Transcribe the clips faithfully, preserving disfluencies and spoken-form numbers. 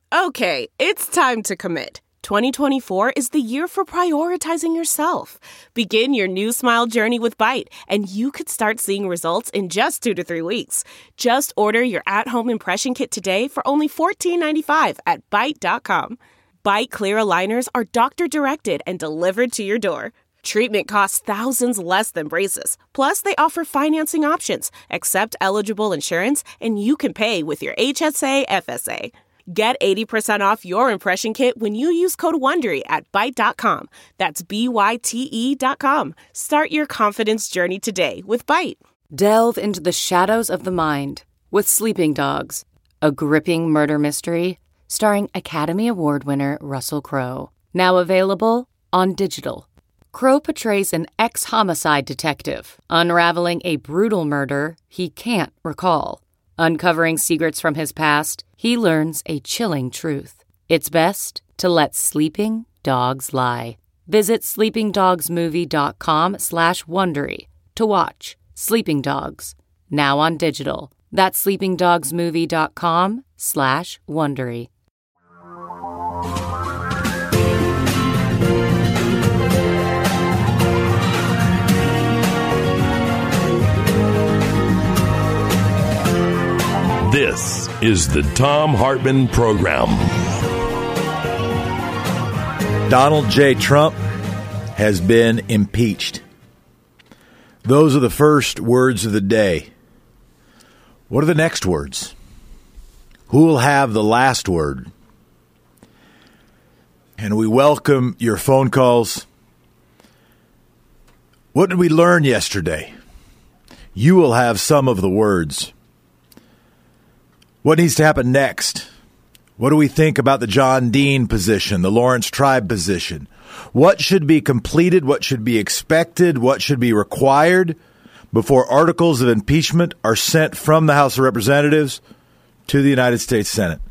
Okay, it's time to commit. twenty twenty-four is the year for prioritizing yourself. Begin your new smile journey with Byte, and you could start seeing results in just two to three weeks. Just order your at-home impression kit today for only fourteen ninety-five at byte dot com. Byte clear aligners are doctor-directed and delivered to your door. Treatment costs thousands less than braces. Plus, they offer financing options, accept eligible insurance, and you can pay with your H S A F S A. Get eighty percent off your impression kit when you use code WONDERY at byte dot com. That's B Y T E dot com. Start your confidence journey today with Byte. Delve into the shadows of the mind with Sleeping Dogs, a gripping murder mystery starring Academy Award winner Russell Crowe. Now available on digital. Crowe portrays an ex-homicide detective unraveling a brutal murder he can't recall. Uncovering secrets from his past, he learns a chilling truth. It's best to let sleeping dogs lie. Visit sleepingdogsmovie.com slash Wondery to watch Sleeping Dogs, now on digital. That's sleepingdogsmovie.com slash Wondery. This is the Thom Hartmann Program. Donald J. Trump has been impeached. Those are the first words of the day. What are the next words? Who will have the last word? And we welcome your phone calls. What did we learn yesterday? You will have some of the words. What needs to happen next? What do we think about the John Dean position, the Lawrence Tribe position? What should be completed? What should be expected? What should be required before articles of impeachment are sent from the House of Representatives to the United States Senate?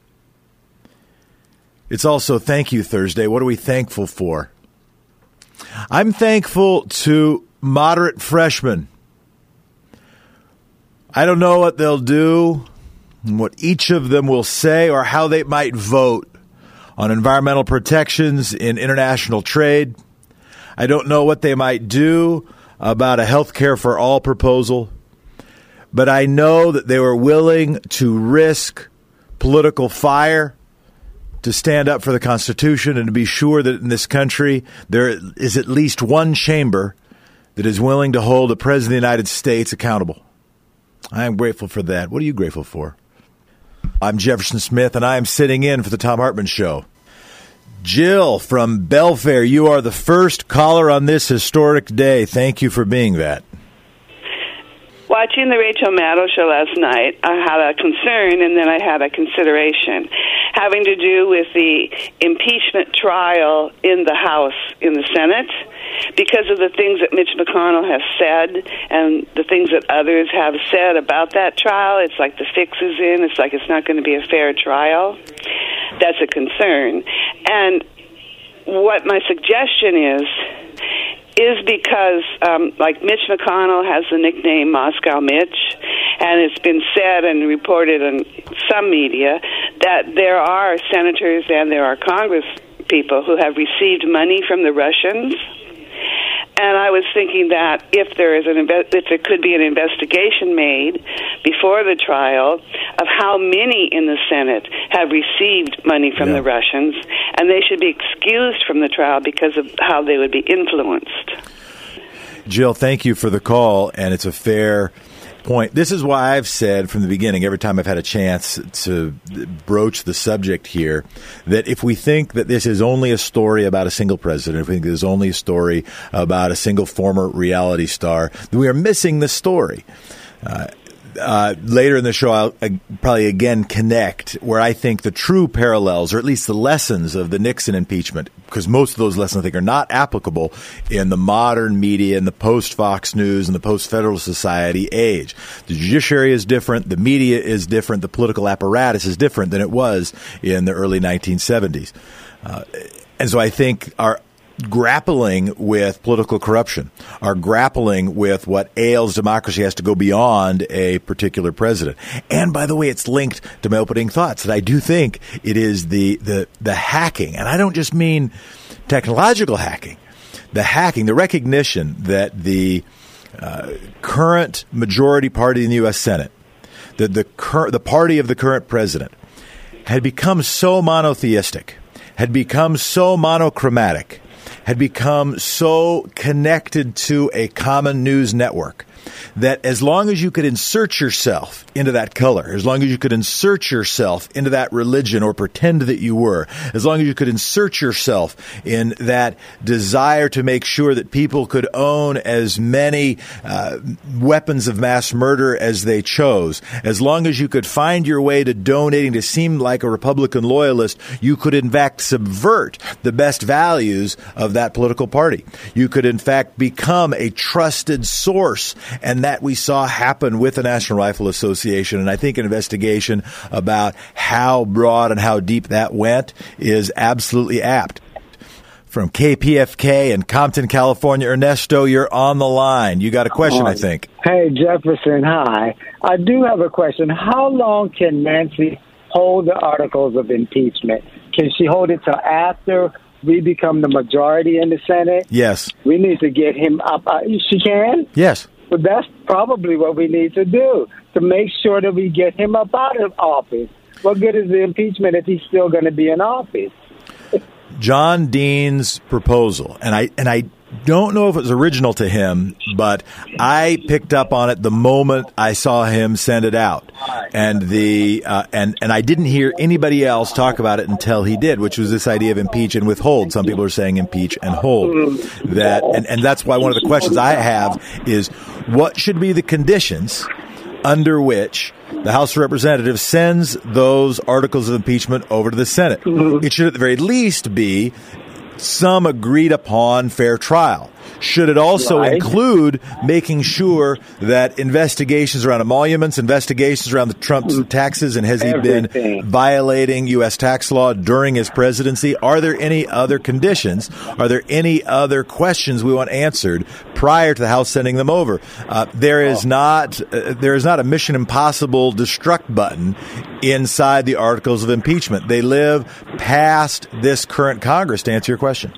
It's also Thank You Thursday. What are we thankful for? I'm thankful to moderate freshmen. I don't know what they'll do, what each of them will say, or how they might vote on environmental protections in international trade. I don't know what they might do about a health care for all proposal, but I know that they were willing to risk political fire to stand up for the Constitution and to be sure that in this country there is at least one chamber that is willing to hold the President of the United States accountable. I am grateful for that. What are you grateful for? I'm Jefferson Smith, and I am sitting in for the Thom Hartmann Show. Jill from Belfair, you are the first caller on this historic day. Thank you for being that. Watching the Rachel Maddow show last night, I had a concern and then I had a consideration having to do with the impeachment trial in the House, in the Senate, because of the things that Mitch McConnell has said and the things that others have said about that trial. It's like the fix is in. It's like it's not going to be a fair trial. That's a concern. And what my suggestion is, is because, um, like, Mitch McConnell has the nickname Moscow Mitch, and it's been said and reported in some media that there are senators and there are Congress people who have received money from the Russians. And I was thinking that if there is an inve- if there could be an investigation made before the trial of how many in the Senate have received money from yeah. the Russians, and they should be excused from the trial because of how they would be influenced. Jill, thank you for the call, and it's a fair point. This is why I've said from the beginning, every time I've had a chance to broach the subject here, that if we think that this is only a story about a single president, if we think this is only a story about a single former reality star, then we are missing the story. Uh, Uh, later in the show, I'll uh, probably again connect where I think the true parallels, or at least the lessons of the Nixon impeachment, because most of those lessons I think are not applicable in the modern media, in the post-Fox News and the post-Federal Society age. The judiciary is different. The media is different. The political apparatus is different than it was in the early nineteen seventies. Uh, and so I think our grappling with political corruption, are grappling with what ails democracy has to go beyond a particular president. And by the way, it's linked to my opening thoughts that I do think it is the, the, the hacking. And I don't just mean technological hacking, the hacking, the recognition that the uh, current majority party in the U S Senate, the, the, cur- the party of the current president, had become so monotheistic, had become so monochromatic, had become so connected to a common news network that as long as you could insert yourself into that color, as long as you could insert yourself into that religion or pretend that you were, as long as you could insert yourself in that desire to make sure that people could own as many uh, weapons of mass murder as they chose, as long as you could find your way to donating to seem like a Republican loyalist, you could in fact subvert the best values of that political party. You could in fact become a trusted source. And that we saw happen with the National Rifle Association. And I think an investigation about how broad and how deep that went is absolutely apt. From K P F K in Compton, California, Ernesto, you're on the line. You got a question, I think. Hey, Jefferson, hi. I do have a question. How long can Nancy hold the articles of impeachment? Can she hold it till after we become the majority in the Senate? Yes. We need to get him up. Uh, she can? Yes. But that's probably what we need to do, to make sure that we get him up out of office. What good is the impeachment if he's still going to be in office? John Dean's proposal, and I and I don't know if it was original to him, but I picked up on it the moment I saw him send it out, and the uh, and and I didn't hear anybody else talk about it until he did, which was this idea of impeach and withhold. Some people are saying impeach and hold. That and, and that's why one of the questions I have is, what should be the conditions under which the House of Representatives sends those articles of impeachment over to the Senate? It should at the very least be some agreed upon fair trial. Should it also right. include making sure that investigations around emoluments, investigations around the Trump's taxes, and has he Everything. been violating U S tax law during his presidency? Are there any other conditions? Are there any other questions we want answered prior to the House sending them over? Uh, there is oh. not uh, there is not a Mission Impossible destruct button inside the articles of impeachment. They live past this current Congress, to answer your question.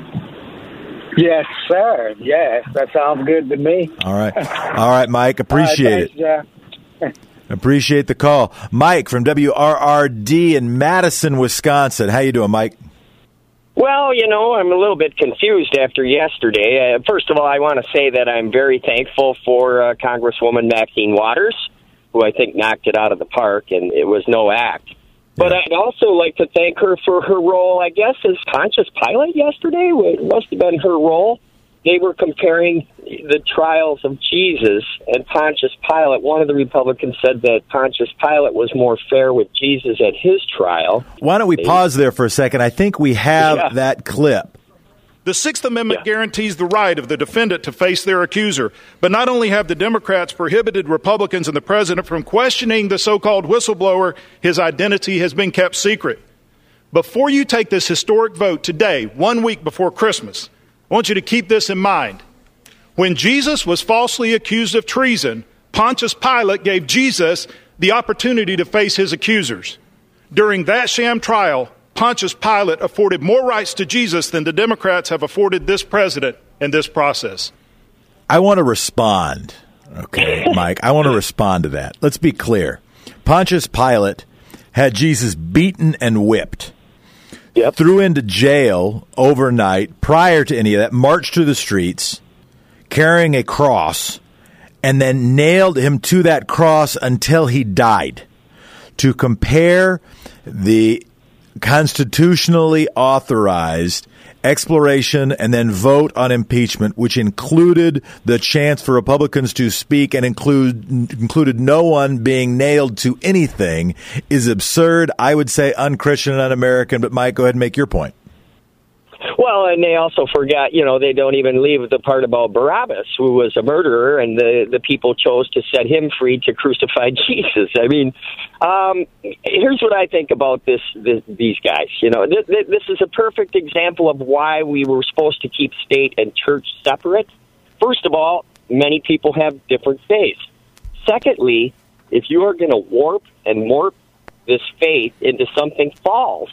Yes, sir. Yes, that sounds good to me. All right. All right, Mike. Appreciate right, thanks, it. Appreciate the call. Mike from W R R D in Madison, Wisconsin. How you doing, Mike? Well, you know, I'm a little bit confused after yesterday. Uh, first of all, I want to say that I'm very thankful for uh, Congresswoman Maxine Waters, who I think knocked it out of the park, and it was no act. But yeah. I'd also like to thank her for her role, I guess, as Pontius Pilate yesterday. It must have been her role. They were comparing the trials of Jesus and Pontius Pilate. One of the Republicans said that Pontius Pilate was more fair with Jesus at his trial. Why don't we pause there for a second? I think we have yeah. that clip. The Sixth Amendment yeah. guarantees the right of the defendant to face their accuser. But not only have the Democrats prohibited Republicans and the president from questioning the so-called whistleblower, his identity has been kept secret. Before you take this historic vote today, one week before Christmas, I want you to keep this in mind. When Jesus was falsely accused of treason, Pontius Pilate gave Jesus the opportunity to face his accusers. During that sham trial, Pontius Pilate afforded more rights to Jesus than the Democrats have afforded this president in this process. I want to respond, okay, Mike. I want to respond to that. Let's be clear. Pontius Pilate had Jesus beaten and whipped, yep. threw into jail overnight prior to any of that, marched through the streets carrying a cross, and then nailed him to that cross until he died. To compare the constitutionally authorized exploration and then vote on impeachment, which included the chance for Republicans to speak and include included no one being nailed to anything, is absurd. I would say unchristian and un-American. But Mike, go ahead and make your point. Well, and they also forgot, you know, they don't even leave the part about Barabbas, who was a murderer, and the, the people chose to set him free to crucify Jesus. I mean, um, here's what I think about this, this these guys. You know, th- th- this is a perfect example of why we were supposed to keep state and church separate. First of all, many people have different faiths. Secondly, if you are going to warp and morph this faith into something false,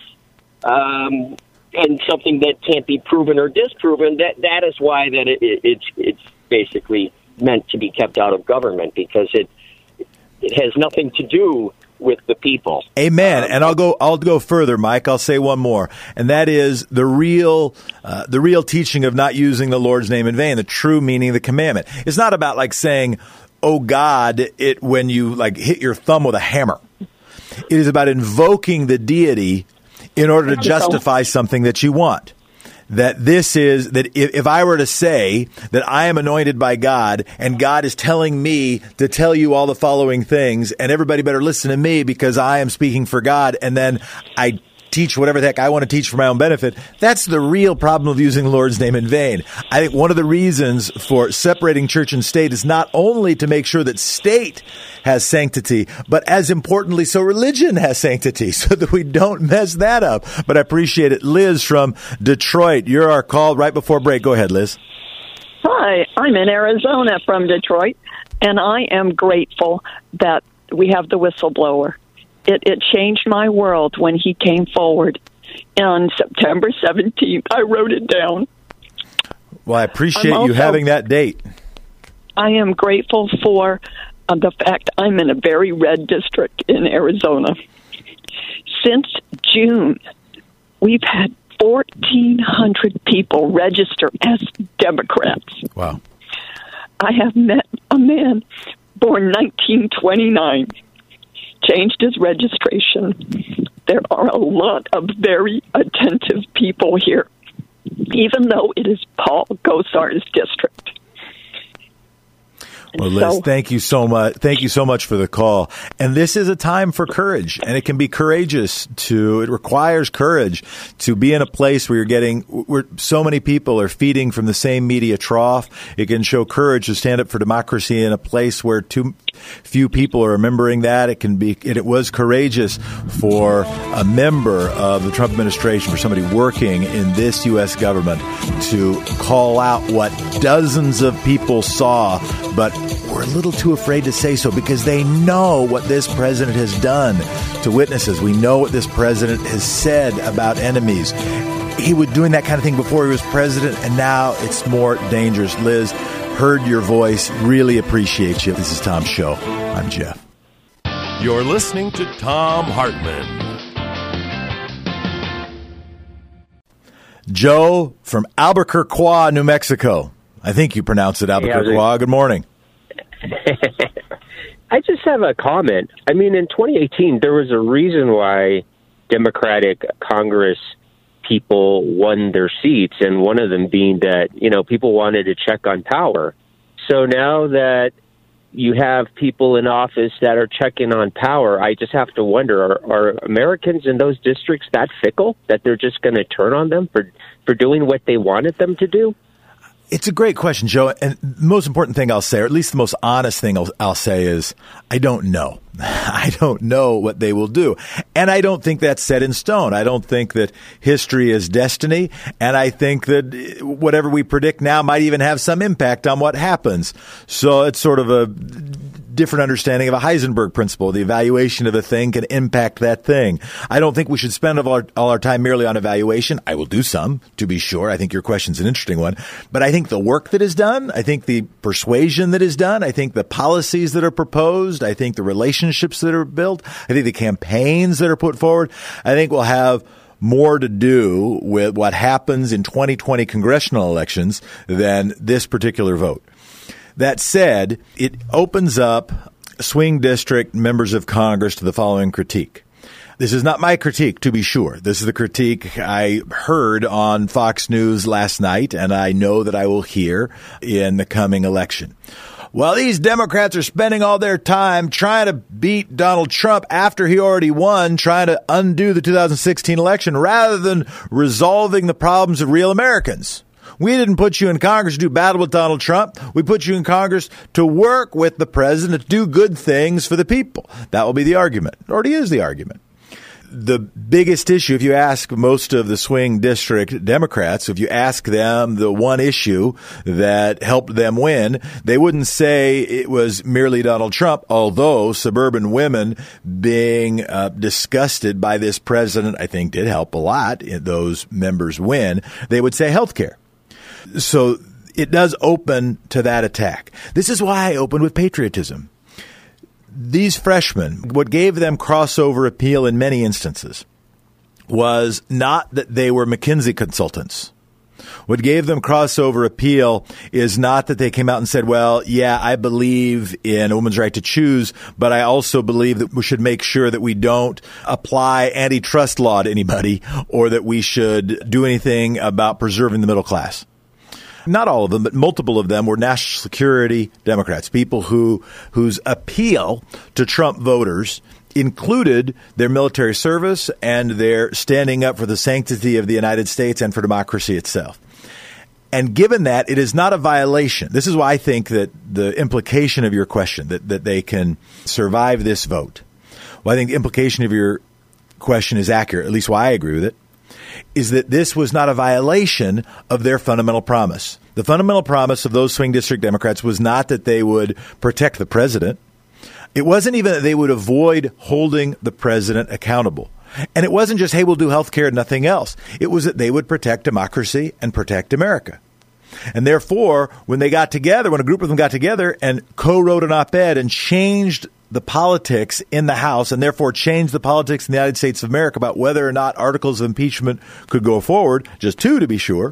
um, and something that can't be proven or disproven, that that is why that it, it, it's it's basically meant to be kept out of government, because it it has nothing to do with the people. Amen. Um, and I'll go I'll go further, Mike. I'll say one more, and that is the real uh, the real teaching of not using the Lord's name in vain. The true meaning of the commandment. It's not about like saying, "Oh God," it when you like hit your thumb with a hammer. It is about invoking the deity in order to justify something that you want. That this is, that if, if I were to say that I am anointed by God and God is telling me to tell you all the following things, and everybody better listen to me because I am speaking for God, and then I teach whatever the heck I want to teach for my own benefit, that's the real problem of using the Lord's name in vain. I think one of the reasons for separating church and state is not only to make sure that state has sanctity, but as importantly, so religion has sanctity, so that we don't mess that up. But I appreciate it. Liz from Detroit, you're our call right before break. Go ahead, Liz. Hi, I'm in Arizona from Detroit, and I am grateful that we have the whistleblower. It, it changed my world when he came forward. On September seventeenth, I wrote it down. Well, I appreciate also, you having that date. I am grateful for uh, the fact I'm in a very red district in Arizona. Since June, we've had fourteen hundred people register as Democrats. Wow. I have met a man born nineteen twenty-nine. Changed his registration. There are a lot of very attentive people here, even though it is Paul Gosar's district. Well, Liz, so, thank you so much. Thank you so much for the call. And this is a time for courage, and it can be courageous to, it requires courage to be in a place where you're getting, where so many people are feeding from the same media trough. It can show courage to stand up for democracy in a place where too few people are remembering that. It can be, and it was courageous for a member of the Trump administration, for somebody working in this U S government to call out what dozens of people saw, but we're a little too afraid to say so because they know what this president has done to witnesses. We know what this president has said about enemies. He was doing that kind of thing before he was president, and now it's more dangerous. Liz, heard your voice. Really appreciate you. This is Tom's show. I'm Jeff. You're listening to Thom Hartmann. Joe from Albuquerque, New Mexico. I think you pronounce it Albuquerque. Yeah, Good morning. I just have a comment. I mean, in twenty eighteen, there was a reason why Democratic Congress people won their seats, and one of them being that, you know, people wanted to check on power. So now that you have people in office that are checking on power, I just have to wonder, are, are Americans in those districts that fickle that they're just going to turn on them for, for doing what they wanted them to do? It's a great question, Joe. And the most important thing I'll say, or at least the most honest thing I'll, I'll say is, I don't know. I don't know what they will do. And I don't think that's set in stone. I don't think that history is destiny. And I think that whatever we predict now might even have some impact on what happens. So it's sort of a different understanding of a Heisenberg principle. The evaluation of a thing can impact that thing. I don't think we should spend all our, all our time merely on evaluation. I will do some, to be sure. I think your question's an interesting one. But I think the work that is done, I think the persuasion that is done, I think the policies that are proposed, I think the relationships that are built, I think the campaigns that are put forward, I think we'll have more to do with what happens in twenty twenty congressional elections than this particular vote. That said, it opens up swing district members of Congress to the following critique. This is not my critique, to be sure. This is the critique I heard on Fox News last night, and I know that I will hear in the coming election. well, these Democrats are spending all their time trying to beat Donald Trump after he already won, trying to undo the two thousand sixteen election rather than resolving the problems of real Americans. We didn't put you in Congress to do battle with Donald Trump. We put you in Congress to work with the president, to do good things for the people. That will be the argument. It already is the argument. The biggest issue, if you ask most of the swing district Democrats, if you ask them the one issue that helped them win, they wouldn't say it was merely Donald Trump, although suburban women being uh, disgusted by this president, I think, did help a lot. Those members win. They would say health care. So it does open to that attack. This is why I opened with patriotism. These freshmen, what gave them crossover appeal in many instances was not that they were McKinsey consultants. What gave them crossover appeal is not that they came out and said, well, yeah, I believe in a woman's right to choose, but I also believe that we should make sure that we don't apply antitrust law to anybody or that we should do anything about preserving the middle class. Not all of them, but multiple of them were national security Democrats, people who whose appeal to Trump voters included their military service and their standing up for the sanctity of the United States and for democracy itself. And given that, it is not a violation. This is why I think that the implication of your question, that, that they can survive this vote, well, I think the implication of your question is accurate, at least why I agree with it, is that this was not a violation of their fundamental promise. The fundamental promise of those swing district Democrats was not that they would protect the president. It wasn't even that they would avoid holding the president accountable. And it wasn't just, hey, we'll do health care and nothing else. It was that they would protect democracy and protect America. And therefore, when they got together, when a group of them got together and co-wrote an op-ed and changed the politics in the House and therefore changed the politics in the United States of America about whether or not articles of impeachment could go forward, just two to be sure,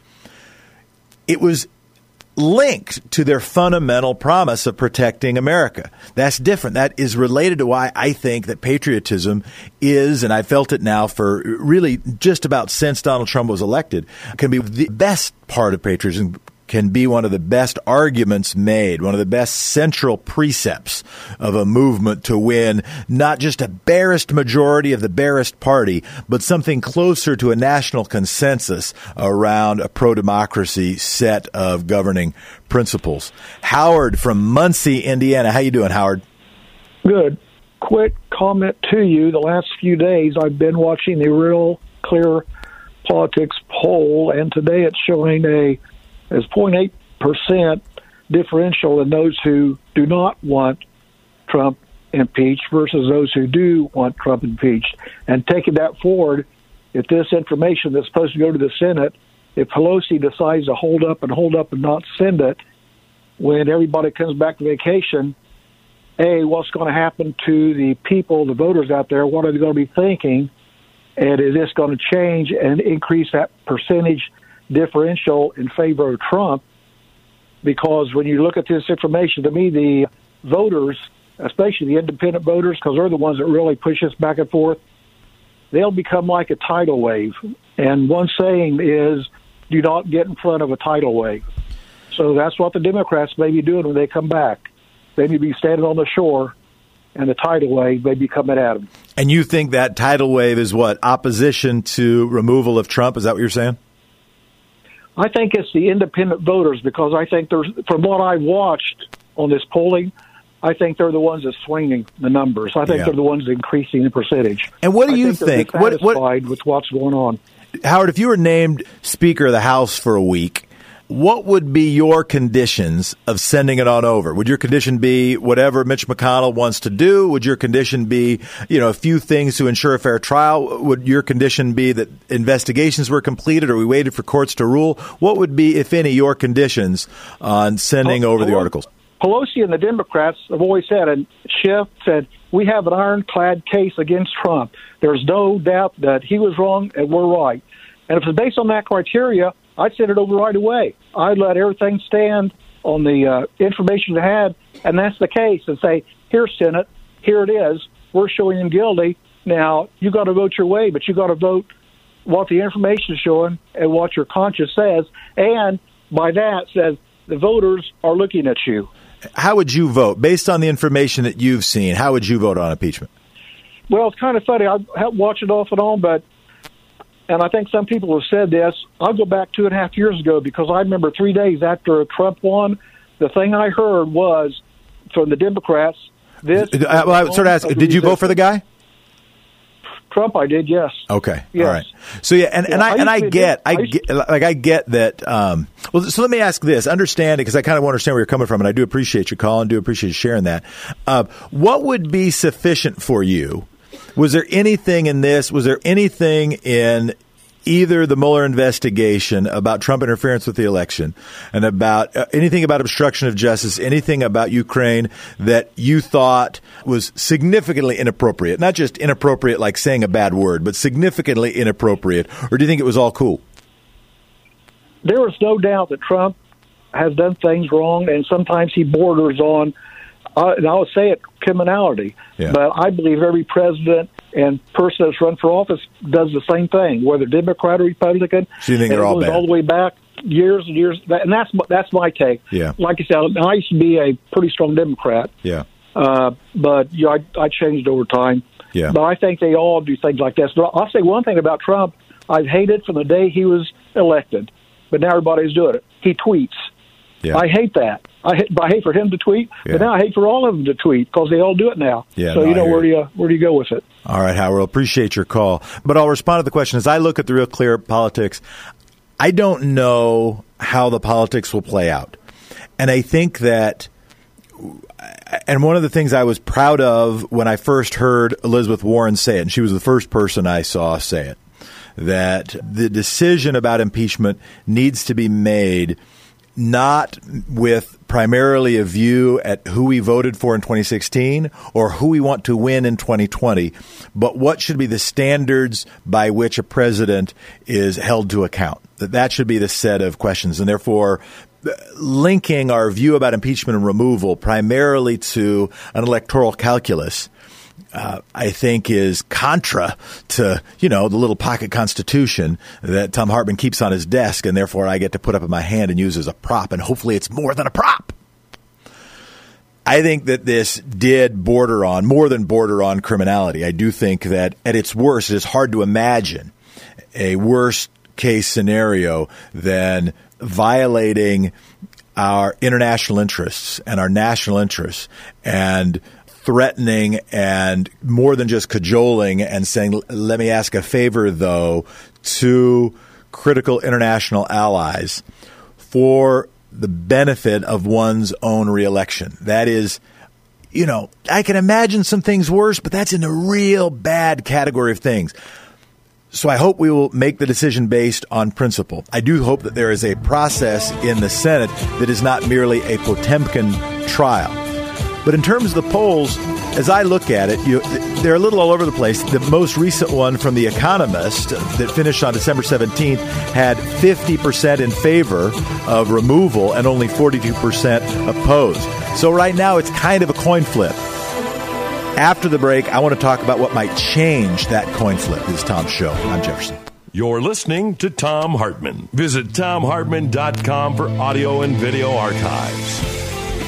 it was linked to their fundamental promise of protecting America. That's different. That is related to why I think that patriotism is, and I felt it now for really just about since Donald Trump was elected, can be the best part of patriotism, can be one of the best arguments made, one of the best central precepts of a movement to win not just a barest majority of the barest party, but something closer to a national consensus around a pro-democracy set of governing principles. Howard from Muncie, Indiana. How you doing, Howard? Good. Quick comment to you. The last few days I've been watching the Real Clear Politics poll, and today it's showing a as zero point eight percent differential in those who do not want Trump impeached versus those who do want Trump impeached. And taking that forward, if this information that's supposed to go to the Senate, if Pelosi decides to hold up and hold up and not send it, when everybody comes back to vacation, A, what's going to happen to the people, the voters out there? What are they going to be thinking? And is this going to change and increase that percentage differential in favor of Trump? Because when you look at this information, to me, the voters, especially the independent voters, because they're the ones that really push us back and forth, they'll become like a tidal wave. And one saying is, do not get in front of a tidal wave. So that's what the Democrats may be doing when they come back. They may be standing on the shore, and the tidal wave may be coming at them. And you think that tidal wave is what? Opposition to removal of Trump? Is that what you're saying? I think it's the independent voters, because I think there's, from what I've watched on this polling, I think they're the ones that's swinging the numbers. I think yeah. they're the ones increasing the percentage. And what do I you think? think? What, what, with what's going on? Howard, if you were named Speaker of the House for a week, what would be your conditions of sending it on over? Would your condition be whatever Mitch McConnell wants to do? Would your condition be, you know, a few things to ensure a fair trial? Would your condition be that investigations were completed or we waited for courts to rule? What would be, if any, your conditions on sending over the articles? Pelosi and the Democrats have always said, and Schiff said, we have an ironclad case against Trump. There's no doubt that he was wrong and we're right. And if it's based on that criteria, I'd send it over right away. I'd let everything stand on the uh, information it had, and that's the case, and say, here, Senate, here it is. We're showing him guilty. Now, you got to vote your way, but you got to vote what the information is showing and what your conscience says, and by that says the voters are looking at you. how would you vote based on the information that you've seen? How would you vote on impeachment? Well, it's kind of funny. I watch it off and on, but and I think some people have said this. I'll go back two and a half years ago because I remember three days after Trump won, the thing I heard was from the Democrats. This. Uh, well, I would sort of ask, did you vote for the guy? Trump, I did, yes. Okay, yes. All right. So yeah, and, yeah, and I, I and I get, I, I get, like I get that. Um, well, so let me ask this: understand it because I kind of want to understand where you're coming from, and I do appreciate your call and do appreciate you sharing that. Uh, what would be sufficient for you? Was there anything in this? Was there anything in either the Mueller investigation about Trump interference with the election and about uh, anything about obstruction of justice, anything about Ukraine that you thought was significantly inappropriate? Not just inappropriate like saying a bad word, but significantly inappropriate. Or do you think it was all cool? There is no doubt that Trump has done things wrong, and sometimes he borders on, uh, and I would say it, criminality. Yeah. But I believe every president and person that's run for office does the same thing, whether Democrat or Republican. So you think and they're it all goes bad? all the way back years and years, and that's that's my take. Yeah. Like I said, I used to be a pretty strong Democrat. Yeah. Uh, but you know, I, I changed over time. Yeah. But I think they all do things like this. But I'll say one thing about Trump: I've hated from the day he was elected, but now everybody's doing it. He tweets. Yeah. I hate that. I hate, I hate for him to tweet, Yeah. but now I hate for all of them to tweet because they all do it now. Yeah, so no, you I know hear where do you. you where do you go with it? All right, Howard, appreciate your call. But I'll respond to the question. As I look at the Real Clear politics, I don't know how the politics will play out. And I think that, and one of the things I was proud of when I first heard Elizabeth Warren say it, and she was the first person I saw say it, that the decision about impeachment needs to be made not with primarily a view at who we voted for in twenty sixteen or who we want to win in twenty twenty, but what should be the standards by which a president is held to account. That that should be the set of questions. And therefore, linking our view about impeachment and removal primarily to an electoral calculus, Uh, I think is contra to, you know, the little pocket constitution that Thom Hartmann keeps on his desk, and therefore I get to put up in my hand and use as a prop, and hopefully it's more than a prop. I think that this did border on, more than border on criminality. I do think that at its worst, it is hard to imagine a worst case scenario than violating our international interests and our national interests and threatening and more than just cajoling and saying, let me ask a favor, though, to critical international allies for the benefit of one's own reelection. That is, you know, I can imagine some things worse, but that's in the real bad category of things. So I hope we will make the decision based on principle. I do hope that there is a process in the Senate that is not merely a Potemkin trial. But in terms of the polls, as I look at it, you, they're a little all over the place. The most recent one from The Economist that finished on December seventeenth had fifty percent in favor of removal and only forty-two percent opposed. So right now it's kind of a coin flip. After the break, I want to talk about what might change that coin flip. This is Tom's show. I'm Jefferson. You're listening to Thom Hartmann. Visit tom hartmann dot com for audio and video archives.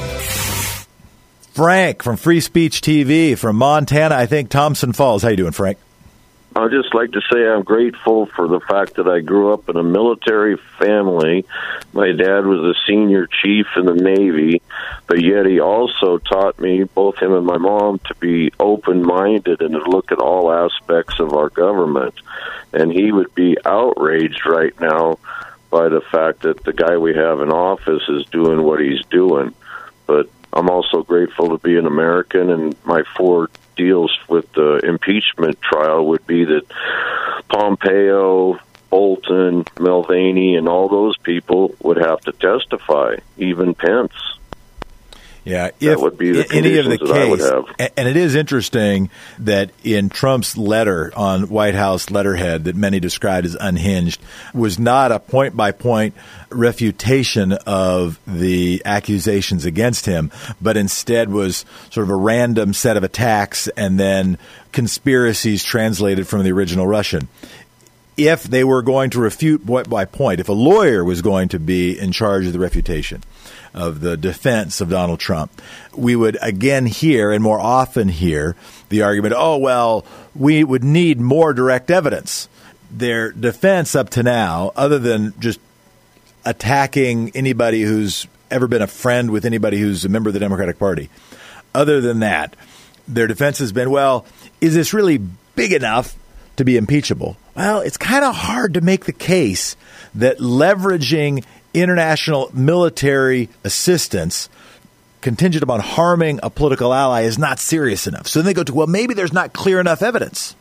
Frank from Free Speech T V from Montana, I think Thompson Falls. How you doing, Frank? I'd just like to say I'm grateful for the fact that I grew up in a military family. My dad was a senior chief in the Navy, but yet he also taught me, both him and my mom, to be open-minded and to look at all aspects of our government. And he would be outraged right now by the fact that the guy we have in office is doing what he's doing. But I'm also grateful to be an American, and my four deals with the impeachment trial would be that Pompeo, Bolton, Mulvaney, and all those people would have to testify, even Pence. Yeah, that if would be the any of the conditions that I would case, have. and it is interesting that in Trump's letter on White House letterhead that many described as unhinged was not a point-by-point refutation of the accusations against him, but instead was sort of a random set of attacks and then conspiracies translated from the original Russian. if they were going to refute point by point, if a lawyer was going to be in charge of the refutation of the defense of Donald Trump, we would again hear, and more often hear, the argument, oh, well, we would need more direct evidence. Their defense up to now, other than just attacking anybody who's ever been a friend with anybody who's a member of the Democratic Party, other than that, their defense has been, well, is this really big enough to be impeachable? Well, it's kind of hard to make the case that leveraging international military assistance contingent upon harming a political ally is not serious enough. So then they go to, well, maybe there's not clear enough evidence.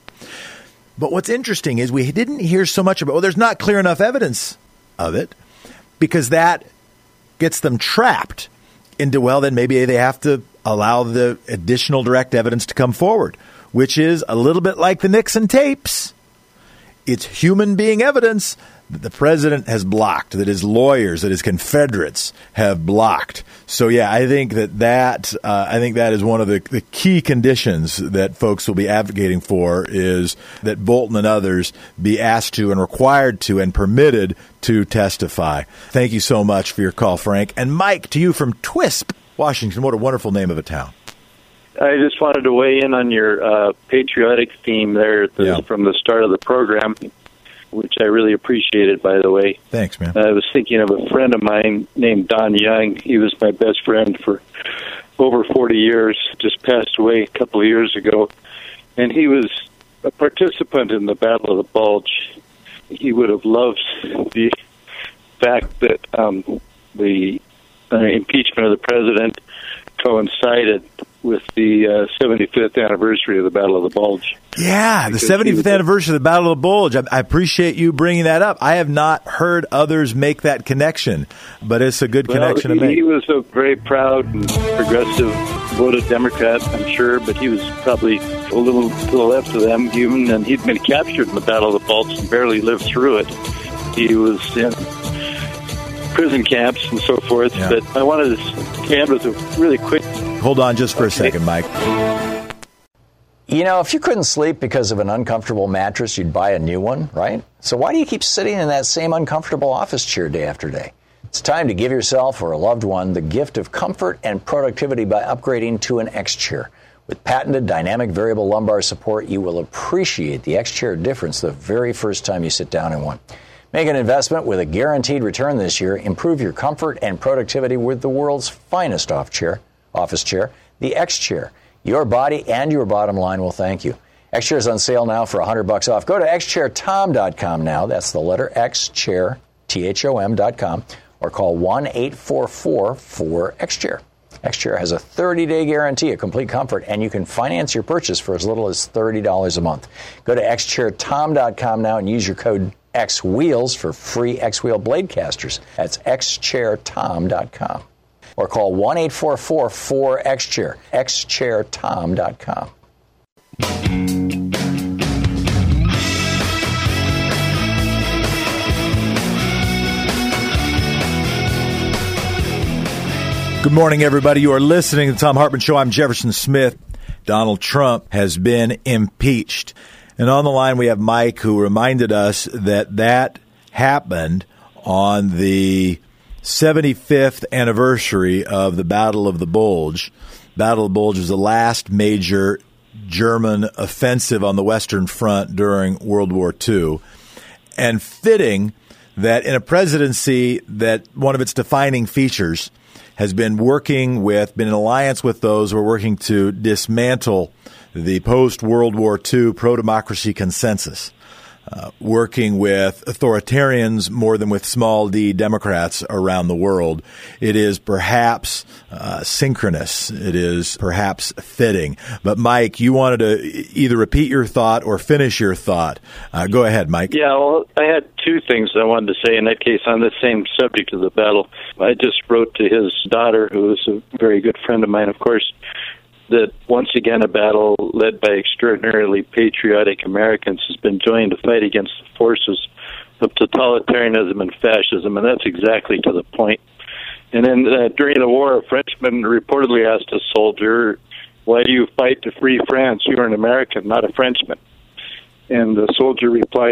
But what's interesting is we didn't hear so much about, well, there's not clear enough evidence of it, because that gets them trapped into, well, then maybe they have to allow the additional direct evidence to come forward, which is a little bit like the Nixon tapes. It's human being evidence that the president has blocked, that his lawyers, that his Confederates have blocked. So, yeah, I think that that uh, I think that is one of the, the key conditions that folks will be advocating for, is that Bolton and others be asked to and required to and permitted to testify. Thank you so much for your call, Frank. And Mike, to you from Twisp, Washington. What a wonderful name of a town. I just wanted to weigh in on your uh, patriotic theme there at the, yeah. from the start of the program, which I really appreciated, by the way. Thanks, man. I was thinking of a friend of mine named Don Young. He was my best friend for over forty years, just passed away a couple of years ago. And he was a participant in the Battle of the Bulge. He would have loved the fact that um, the uh, impeachment of the president coincided with the uh, seventy-fifth anniversary of the Battle of the Bulge. Yeah, the seventy-fifth anniversary of the Battle of the Bulge. I, I appreciate you bringing that up. I have not heard others make that connection, but it's a good well, connection he, to make. He was a very proud and progressive voted Democrat, I'm sure, but he was probably a little to the left of them, even, and he'd been captured in the Battle of the Bulge and barely lived through it. He was in prison camps and so forth, yeah. But I wanted to end with a really quick... Hold on just for a second, Mike. You know, if you couldn't sleep because of an uncomfortable mattress, you'd buy a new one, right? So why do you keep sitting in that same uncomfortable office chair day after day? It's time to give yourself or a loved one the gift of comfort and productivity by upgrading to an X-Chair. With patented dynamic variable lumbar support, you will appreciate the X-Chair difference the very first time you sit down in one. Make an investment with a guaranteed return this year. Improve your comfort and productivity with the world's finest off chair, office chair, the X-Chair. Your body and your bottom line will thank you. X-Chair is on sale now for one hundred bucks off. Go to x chair tom dot com now. That's the letter X chair, T H O M dot com, or call one eight four four four X chair. X-Chair has a thirty-day guarantee of complete comfort, and you can finance your purchase for as little as thirty dollars a month. Go to x chair tom dot com now and use your code X Wheels for free X-Wheel blade casters. That's x chair tom dot com. Or call one eight four four four X chair, x chair tom dot com. Good morning, everybody. You are listening to the Thom Hartmann Show. I'm Jefferson Smith. Donald Trump has been impeached. And on the line, we have Mike, who reminded us that that happened on the seventy-fifth anniversary of the Battle of the Bulge. Battle of the Bulge was the last major German offensive on the Western Front during World War Two. And fitting that in a presidency that one of its defining features has been working with, been in alliance with those who are working to dismantle the post-World War Two pro-democracy consensus, uh, working with authoritarians more than with small d Democrats around the world. It is perhaps uh, synchronous. It is perhaps fitting. But, Mike, you wanted to either repeat your thought or finish your thought. Uh, go ahead, Mike. Yeah, well, I had two things I wanted to say in that case on the same subject of the battle. I just wrote to his daughter, who is a very good friend of mine, of course, that once again a battle led by extraordinarily patriotic Americans has been joined to fight against the forces of totalitarianism and fascism, and that's exactly to the point. And then uh, during the war, a Frenchman reportedly asked a soldier, "Why do you fight to free France? You're an American, not a Frenchman." And the soldier replied,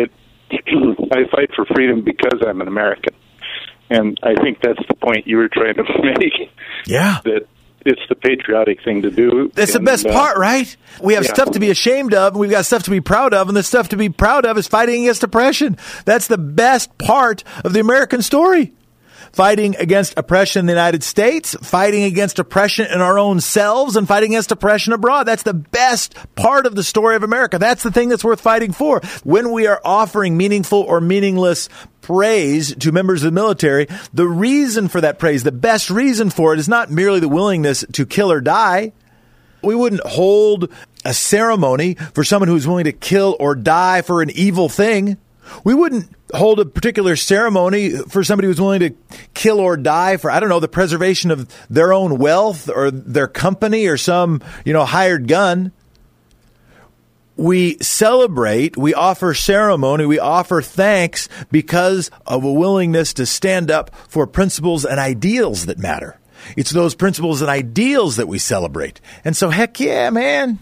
I fight for freedom because I'm an American. And I think that's the point you were trying to make. Yeah. That it's the patriotic thing to do. That's and, the best uh, part, right? We have yeah. stuff to be ashamed of, and we've got stuff to be proud of, and the stuff to be proud of is fighting against oppression. That's the best part of the American story. Fighting against oppression in the United States, fighting against oppression in our own selves, and fighting against oppression abroad. That's the best part of the story of America. That's the thing that's worth fighting for. When we are offering meaningful or meaningless praise to members of the military, the reason for that praise, the best reason for it, is not merely the willingness to kill or die. We wouldn't hold a ceremony for someone who's willing to kill or die for an evil thing. We wouldn't hold a particular ceremony for somebody who's willing to kill or die for, I don't know, the preservation of their own wealth or their company or some, you know, hired gun. We celebrate, we offer ceremony, we offer thanks because of a willingness to stand up for principles and ideals that matter. It's those principles and ideals that we celebrate. And so, heck yeah, man.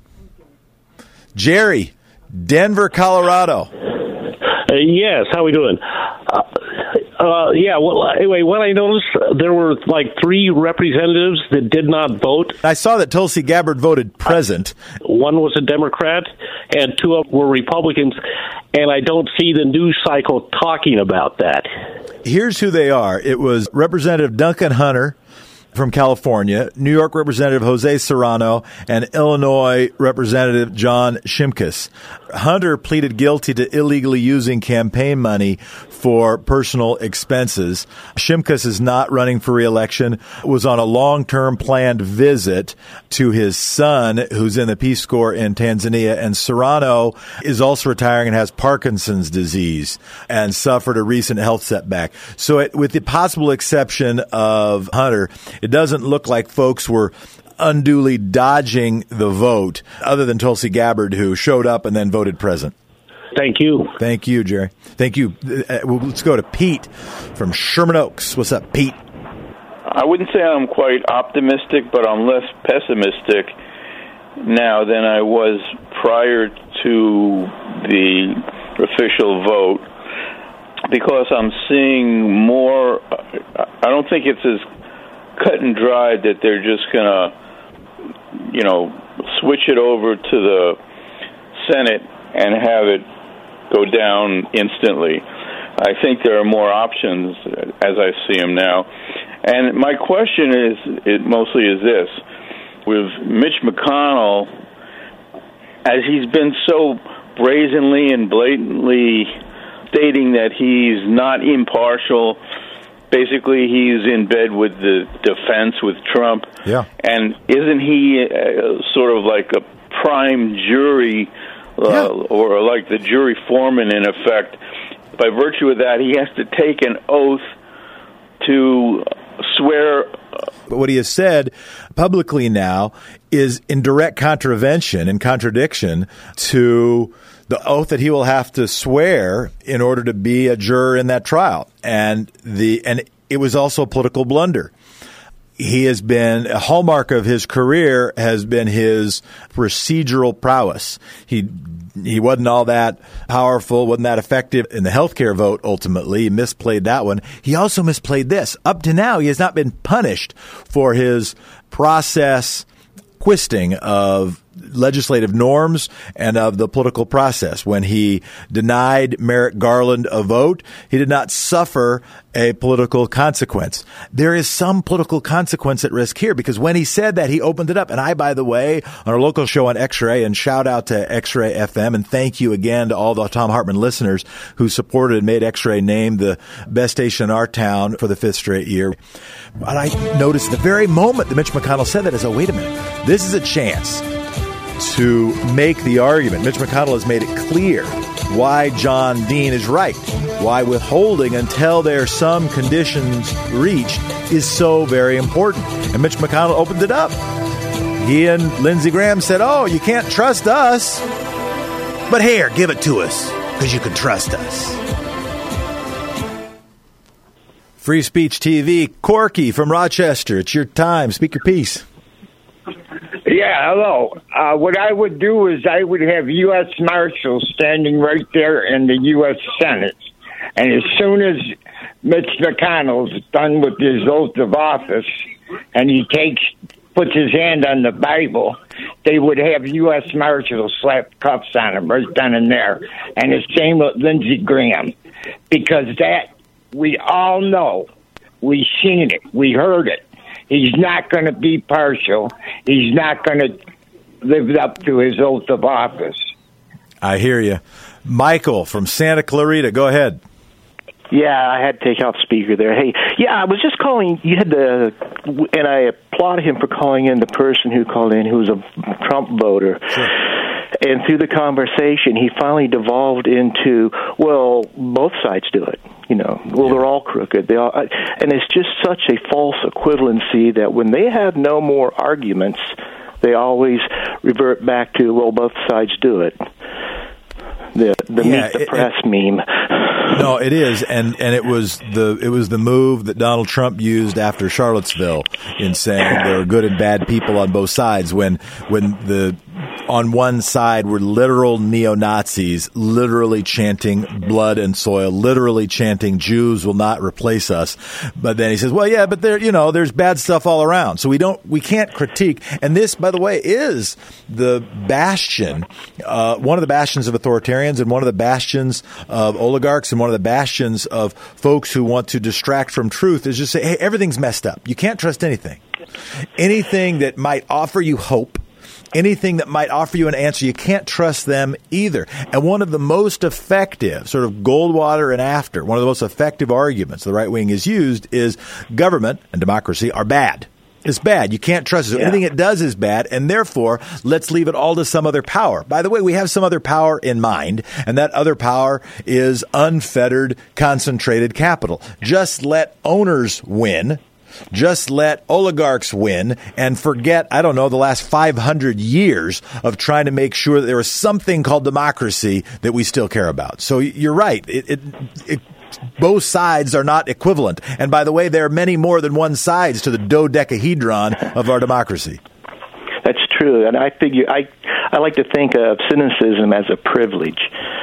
Jerry, Denver, Colorado. Uh, yes, how we doing? Uh, uh, yeah, well, anyway, what I noticed, there were like three representatives that did not vote. I saw that Tulsi Gabbard voted present. One was a Democrat, and two of them were Republicans, and I don't see the news cycle talking about that. Here's who they are. It was Representative Duncan Hunter from California, New York Representative Jose Serrano, and Illinois Representative John Shimkus. Hunter pleaded guilty to illegally using campaign money for personal expenses. Shimkus is not running for re-election, was on a long-term planned visit to his son, who's in the Peace Corps in Tanzania, and Serrano is also retiring and has Parkinson's disease and suffered a recent health setback. So it, with the possible exception of Hunter, it doesn't look like folks were unduly dodging the vote, other than Tulsi Gabbard, who showed up and then voted present. Thank you. Thank you, Jerry. Thank you. Uh, let's go to Pete from Sherman Oaks. What's up, Pete? I wouldn't say I'm quite optimistic, but I'm less pessimistic now than I was prior to the official vote, because I'm seeing more. I don't think it's as cut and dried that they're just going to, you know, switch it over to the Senate and have it go down instantly. I think there are more options as I see them now. And my question is, it mostly is this. With Mitch McConnell, as he's been so brazenly and blatantly stating that he's not impartial, basically he's in bed with the defense with Trump. Yeah. And isn't he uh, sort of like a prime jury, uh, yeah. or like the jury foreman in effect? By virtue of that, he has to take an oath to swear. But what he has said publicly now is in direct contravention and contradiction to the oath that he will have to swear in order to be a juror in that trial. And the and it was also a political blunder. He has been, a hallmark of his career has been his procedural prowess. He he wasn't all that powerful, wasn't that effective in the healthcare vote ultimately. He misplayed that one. He also misplayed this. Up to now, he has not been punished for his process twisting of legislative norms and of the political process. When he denied Merrick Garland a vote, he did not suffer a political consequence. There is some political consequence at risk here, because when he said that, he opened it up. And I, by the way, on our local show on X-Ray, and shout out to X-Ray F M, and thank you again to all the Tom Hartman listeners who supported and made X-Ray named the best station in our town for the fifth straight year. But I noticed the very moment that Mitch McConnell said that, is, oh, wait a minute, this is a chance to make the argument. Mitch McConnell has made it clear why John Dean is right, why withholding until there's some conditions reached is so very important. And Mitch McConnell opened it up. He and Lindsey Graham said, oh, you can't trust us, but here, give it to us, because you can trust us. Free Speech T V, Corky from Rochester. It's your time. Speak your piece. Yeah, hello. Uh, what I would do is I would have U S Marshals standing right there in the U S Senate. And as soon as Mitch McConnell's done with his oath of office and he takes puts his hand on the Bible, they would have U S Marshals slap cuffs on him right then and there. And the same with Lindsey Graham. Because that, we all know, we seen it, we heard it. He's not going to be partial. He's not going to live up to his oath of office. I hear you. Michael from Santa Clarita, go ahead. Yeah, I had to take off speaker there. Hey, yeah, I was just calling. You had the, and I applaud him for calling in the person who called in who was a Trump voter. Sure. And through the conversation, he finally devolved into, well, both sides do it. You know, well, yeah. They're all crooked. They all, and it's just such a false equivalency that when they have no more arguments, they always revert back to, well, both sides do it. The the yeah, meet the it, press it, meme. No, it is, and and it was the it was the move that Donald Trump used after Charlottesville in saying there are good and bad people on both sides. When when the on one side were literal neo-Nazis, literally chanting blood and soil, literally chanting Jews will not replace us. But then he says, well, yeah, but there, you know, there's bad stuff all around. So we don't, we can't critique. And this, by the way, is the bastion, uh, one of the bastions of authoritarians and one of the bastions of oligarchs and one of the bastions of folks who want to distract from truth is just say, hey, everything's messed up. You can't trust anything. Anything that might offer you hope, anything that might offer you an answer, you can't trust them either. And one of the most effective, sort of Goldwater and after, one of the most effective arguments the right wing has used is government and democracy are bad. It's bad. You can't trust it. So yeah. Anything it does is bad, and therefore, let's leave it all to some other power. By the way, we have some other power in mind, and that other power is unfettered, concentrated capital. Just let owners win. Just let oligarchs win and forget, I don't know, the last five hundred years of trying to make sure that there is something called democracy that we still care about. So you're right. It, it, it, both sides are not equivalent. And by the way, there are many more than one sides to the dodecahedron of our democracy. That's true. And I figure I, I like to think of cynicism as a privilege.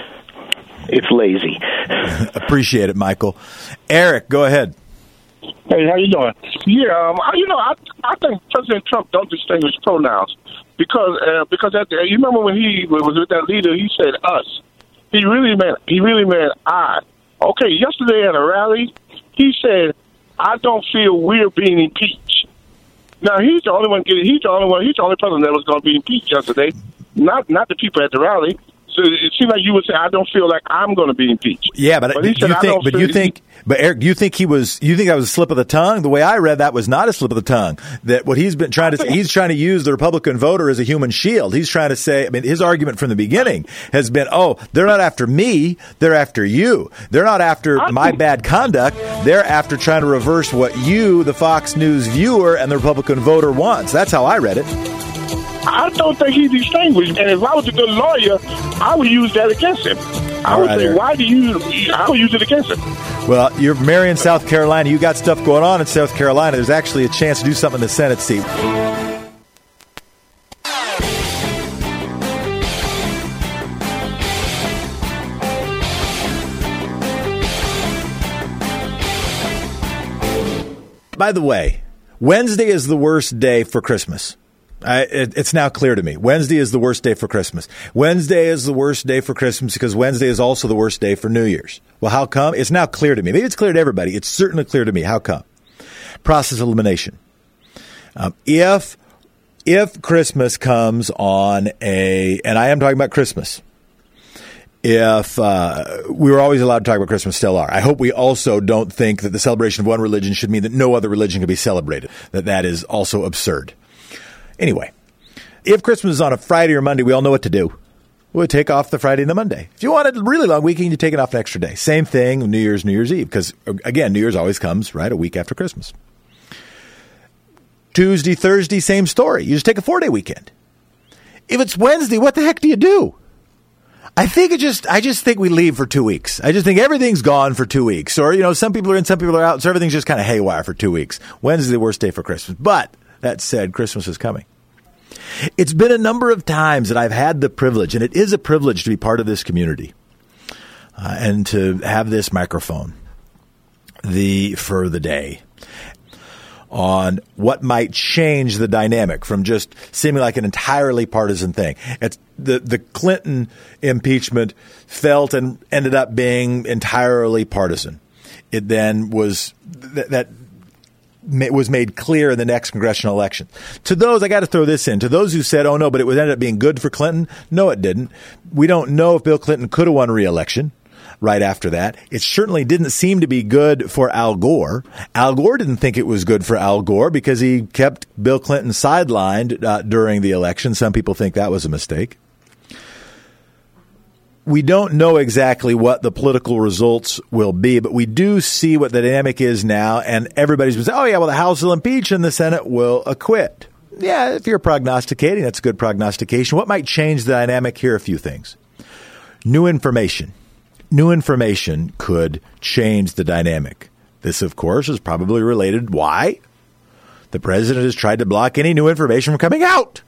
It's lazy. Appreciate it, Michael. Eric, go ahead. Hey, how you doing? Yeah, um, I, you know, I I think President Trump don't distinguish pronouns because uh, because at the, you remember when he was with that leader, he said us. He really meant he really meant I. Okay, yesterday at a rally, he said, "I don't feel we're being impeached." Now he's the only one getting. He's the only one. He's the only president that was going to be impeached yesterday. Not not the people at the rally. So it seems like you would say, "I don't feel like I'm going to be impeached." Yeah, but, but do he said, you I think? don't But feel, you think? But Eric, do you think he was? You think that was a slip of the tongue? The way I read that was not a slip of the tongue. That what he's been trying to say, he's trying to use the Republican voter as a human shield. He's trying to say, I mean, his argument from the beginning has been, oh, they're not after me, they're after you. They're not after my bad conduct. They're after trying to reverse what you, the Fox News viewer, and the Republican voter wants. That's how I read it. I don't think he's distinguished. And if I was a good lawyer, I would use that against him. I All would right, say, Eric. why do you, I would use it against him. Well, you're Marion, South Carolina. You got stuff going on in South Carolina. There's actually a chance to do something in the Senate seat. By the way, Wednesday is the worst day for Christmas. I, it, it's now clear to me. Wednesday is the worst day for Christmas. Wednesday is the worst day for Christmas because Wednesday is also the worst day for New Year's. Well, how come? It's now clear to me. Maybe it's clear to everybody. It's certainly clear to me. How come? Process elimination. Um, if if Christmas comes on a, and I am talking about Christmas, if uh, we were always allowed to talk about Christmas, still are. I hope we also don't think that the celebration of one religion should mean that no other religion can be celebrated. That that is also absurd. Anyway, if Christmas is on a Friday or Monday, we all know what to do. We'll take off the Friday and the Monday. If you want a really long weekend, you take it off an extra day. Same thing, New Year's, New Year's Eve, because, again, New Year's always comes, right, a week after Christmas. Tuesday, Thursday, same story. You just take a four-day weekend. If it's Wednesday, what the heck do you do? I think it just, I just think we leave for two weeks. I just think everything's gone for two weeks. Or, you know, some people are in, some people are out, so everything's just kind of haywire for two weeks. Wednesday's the worst day for Christmas. But that said, Christmas is coming. It's been a number of times that I've had the privilege, and it is a privilege to be part of this community uh, and to have this microphone the for the day on what might change the dynamic from just seeming like an entirely partisan thing. It's the, the Clinton impeachment felt and ended up being entirely partisan. It then was th- that was made clear in the next congressional election. To those, I got to throw this in. To those who said, oh, no, but it would end up being good for Clinton. No, it didn't. We don't know if Bill Clinton could have won re-election right after that. It certainly didn't seem to be good for Al Gore. Al Gore didn't think it was good for Al Gore because he kept Bill Clinton sidelined uh, during the election. Some people think that was a mistake. We don't know exactly what the political results will be, but we do see what the dynamic is now, and everybody's been saying, oh, yeah, well, the House will impeach and the Senate will acquit. Yeah, if you're prognosticating, that's a good prognostication. What might change the dynamic? Here are a few things. New information. New information could change the dynamic. This, of course, is probably related. Why? The president has tried to block any new information from coming out.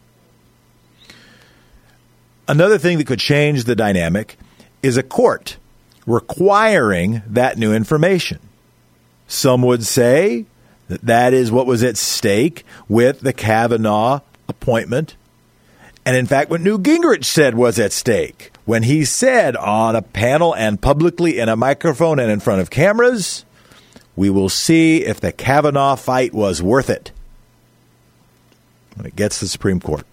Another thing that could change the dynamic is a court requiring that new information. Some would say that that is what was at stake with the Kavanaugh appointment. And in fact, what Newt Gingrich said was at stake when he said on a panel and publicly in a microphone and in front of cameras, we will see if the Kavanaugh fight was worth it when it gets to the Supreme Court.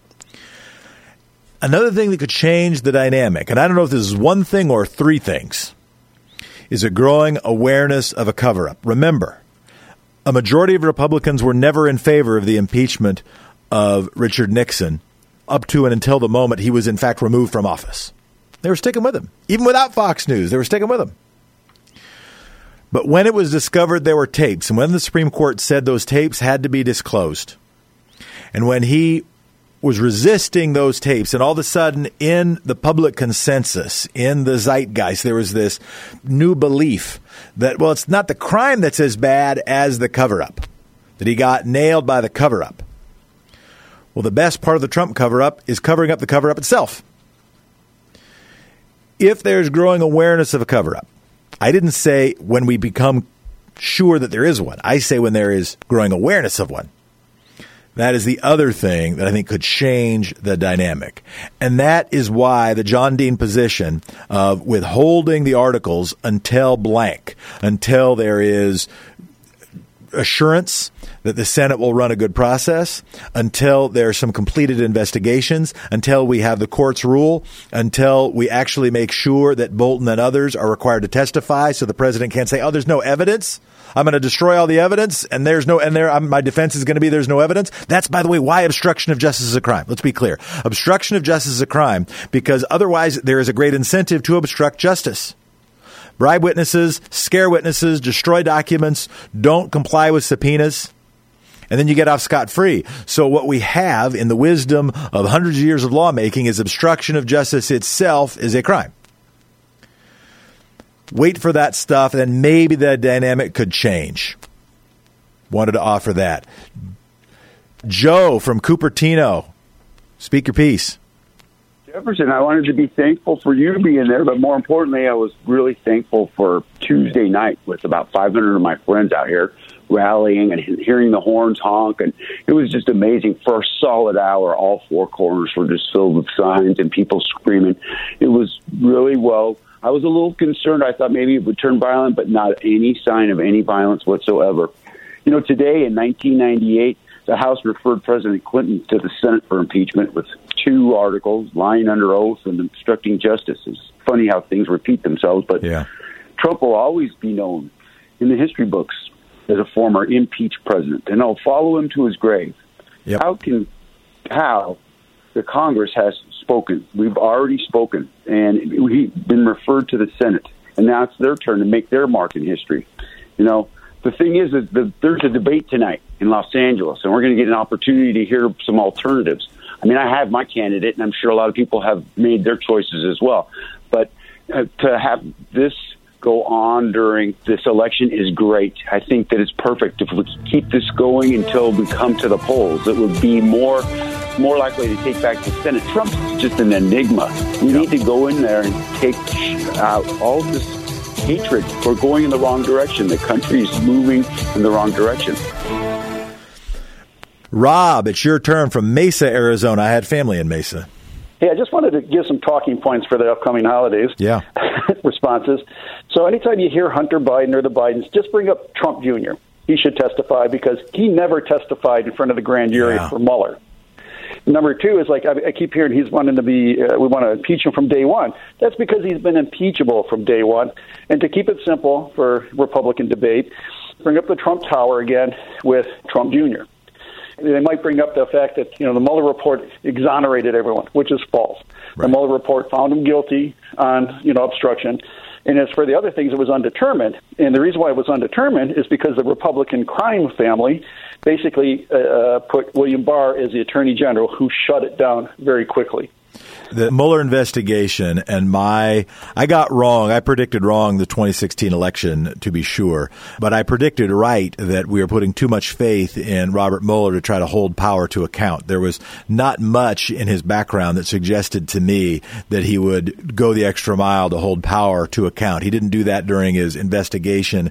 Another thing that could change the dynamic, and I don't know if this is one thing or three things, is a growing awareness of a cover-up. Remember, a majority of Republicans were never in favor of the impeachment of Richard Nixon up to and until the moment he was, in fact, removed from office. They were sticking with him. Even without Fox News, they were sticking with him. But when it was discovered there were tapes, and when the Supreme Court said those tapes had to be disclosed, and when he was resisting those tapes, and all of a sudden in the public consensus, in the zeitgeist, there was this new belief that, well, it's not the crime that's as bad as the cover-up, that he got nailed by the cover-up. Well, the best part of the Trump cover-up is covering up the cover-up itself. If there's growing awareness of a cover-up, I didn't say when we become sure that there is one. I say when there is growing awareness of one. That is the other thing that I think could change the dynamic. And that is why the John Dean position of withholding the articles until blank, until there is assurance that the Senate will run a good process, until there are some completed investigations, until we have the court's rule, until we actually make sure that Bolton and others are required to testify so the president can't say, oh, there's no evidence. I'm going to destroy all the evidence, and there's no, and there, I'm, my defense is going to be there's no evidence. That's, by the way, why obstruction of justice is a crime. Let's be clear. Obstruction of justice is a crime because otherwise there is a great incentive to obstruct justice. Bribe witnesses, scare witnesses, destroy documents, don't comply with subpoenas, and then you get off scot-free. So what we have in the wisdom of hundreds of years of lawmaking is obstruction of justice itself is a crime. Wait for that stuff, and then maybe the dynamic could change. Wanted to offer that. Joe from Cupertino, speak your piece. Jefferson, I wanted to be thankful for you being there, but more importantly, I was really thankful for Tuesday night with about five hundred of my friends out here rallying and hearing the horns honk, and it was just amazing. For a solid hour, all four corners were just filled with signs and people screaming. It was really well. I was a little concerned. I thought maybe it would turn violent, but not any sign of any violence whatsoever. You know, today in nineteen ninety-eight, the House referred President Clinton to the Senate for impeachment with two articles, lying under oath and obstructing justice. It's funny how things repeat themselves, but yeah. Trump will always be known in the history books as a former impeached president, and I'll follow him to his grave. Yep. How can how the Congress has spoken? We've already spoken, and we've been referred to the Senate, and now it's their turn to make their mark in history. You know, the thing is that the, there's a debate tonight in Los Angeles, and we're going to get an opportunity to hear some alternatives. I mean, I have my candidate, and I'm sure a lot of people have made their choices as well. But uh, to have this go on during this election is great. I think that it's perfect. If we keep this going until we come to the polls, it would be more more likely to take back the Senate. Trump's just an enigma. We need to go in there and take out all this hatred. We're going in the wrong direction. The country is moving in the wrong direction. Rob, it's your turn from Mesa, Arizona. I had family in Mesa. Hey, I just wanted to give some talking points for the upcoming holidays. Yeah. Responses. So anytime you hear Hunter Biden or the Bidens, just bring up Trump Junior He should testify because he never testified in front of the grand jury yeah. for Mueller. Number two is like I, I keep hearing he's wanting to be, uh, we want to impeach him from day one. That's because he's been impeachable from day one. And to keep it simple for Republican debate, bring up the Trump Tower again with Trump Junior They might bring up the fact that, you know, the Mueller report exonerated everyone, which is false. Right. The Mueller report found him guilty on, you know, obstruction. And as for the other things, it was undetermined. And the reason why it was undetermined is because the Republican crime family basically uh, put William Barr as the Attorney General, who shut it down very quickly. The Mueller investigation and my, I got wrong. I predicted wrong the twenty sixteen election, to be sure. But I predicted right that we are putting too much faith in Robert Mueller to try to hold power to account. There was not much in his background that suggested to me that he would go the extra mile to hold power to account. He didn't do that during his investigation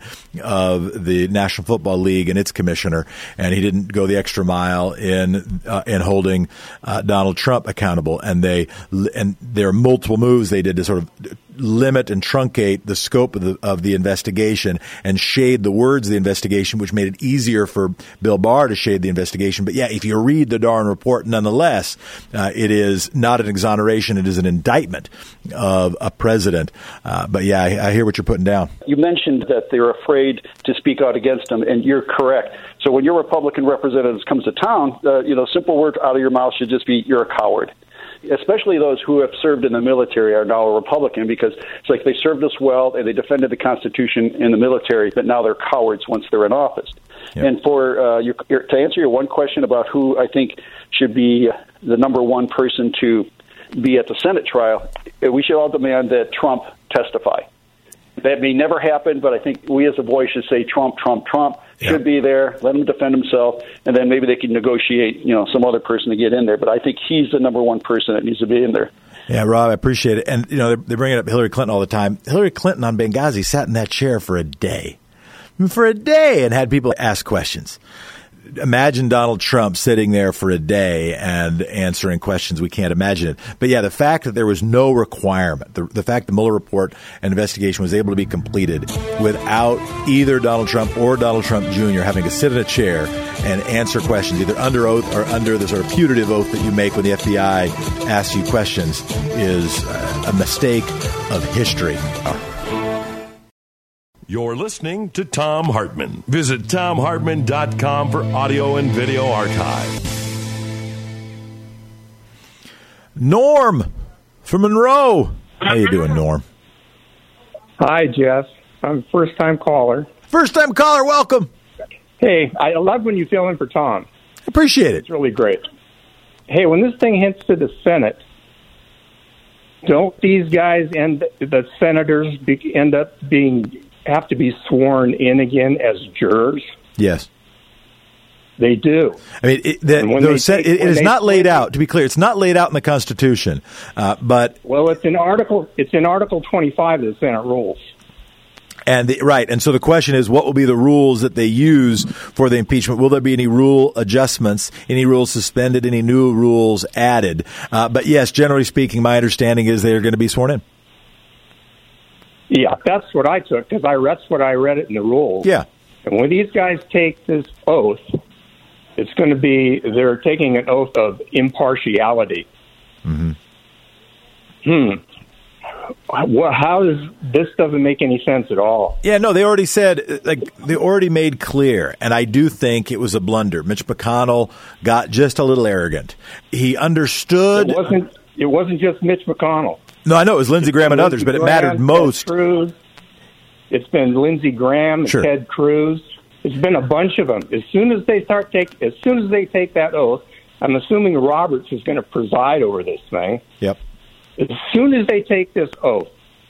of the National Football League and its commissioner, and he didn't go the extra mile in uh, in holding uh, Donald Trump accountable. And they And there are multiple moves they did to sort of limit and truncate the scope of the of the investigation and shade the words of the investigation, which made it easier for Bill Barr to shade the investigation. But yeah, if you read the darn report, nonetheless, uh, it is not an exoneration; it is an indictment of a president. Uh, but yeah, I, I hear what you're putting down. You mentioned that they're afraid to speak out against him, and you're correct. So when your Republican representatives comes to town, uh, you know, simple words out of your mouth should just be, "You're a coward." Especially those who have served in the military are now a Republican because it's like they served us well and they defended the Constitution in the military, but now they're cowards once they're in office. Yep. And for uh, your, your, to answer your one question about who I think should be the number one person to be at the Senate trial, we should all demand that Trump testify. That may never happen, but I think we as a voice should say Trump, Trump, Trump. Should be there, let him defend himself, and then maybe they can negotiate, you know, some other person to get in there. But I think he's the number one person that needs to be in there. Yeah, Rob, I appreciate it. And, you know, they bring up Hillary Clinton all the time. Hillary Clinton on Benghazi sat in that chair for a day. For a day and had people ask questions. Imagine Donald Trump sitting there for a day and answering questions. We can't imagine it. But yeah, the fact that there was no requirement, the, the fact the Mueller report and investigation was able to be completed without either Donald Trump or Donald Trump Junior having to sit in a chair and answer questions, either under oath or under the sort of putative oath that you make when the F B I asks you questions, is a mistake of history. You're listening to Thom Hartmann. Visit Thom Hartmann dot com for audio and video archive. Norm from Monroe. How you doing, Norm? Hi, Jeff. I'm a first-time caller. First-time caller, welcome. Hey, I love when you fill in for Tom. Appreciate it. It's really great. Hey, when this thing hits to the Senate, don't these guys and the senators be, end up being... have to be sworn in again as jurors? Yes. They do. I mean, it, that, those, take, it, it is not laid out, to be clear, it's not laid out in the Constitution, uh, but... Well, it's in Article It's in Article twenty-five of the Senate rules. And the, right, and so the question is, what will be the rules that they use for the impeachment? Will there be any rule adjustments, any rules suspended, any new rules added? Uh, but yes, generally speaking, my understanding is they are going to be sworn in. Yeah, that's what I took, because I that's what I read it in the rules. Yeah. And when these guys take this oath, it's going to be, they're taking an oath of impartiality. Mm-hmm. Hmm. Well, how does, this doesn't make any sense at all. Yeah, no, they already said, like, they already made clear, and I do think it was a blunder. Mitch McConnell got just a little arrogant. He understood. It wasn't, it wasn't just Mitch McConnell. No, I know it was Lindsey Graham and others, but it mattered most. Ted Cruz. It's been Lindsey Graham and sure. Ted Cruz. It's been a bunch of them. As soon as they start take, as soon as they take that oath, I'm assuming Roberts is going to preside over this thing. Yep. As soon as they take this oath,